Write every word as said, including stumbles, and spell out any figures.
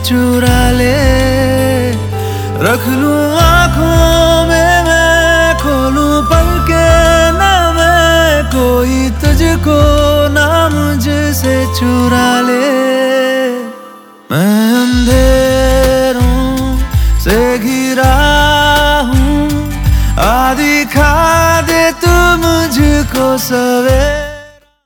चुरा ले। रख लूं आँखों में मैं, खोलूं पलके ना मैं, कोई तुझको ना मुझसे चुरा ले। मैं अंधेरों से घिरा हूँ, आ दिखा दे तू मुझको सवेरे।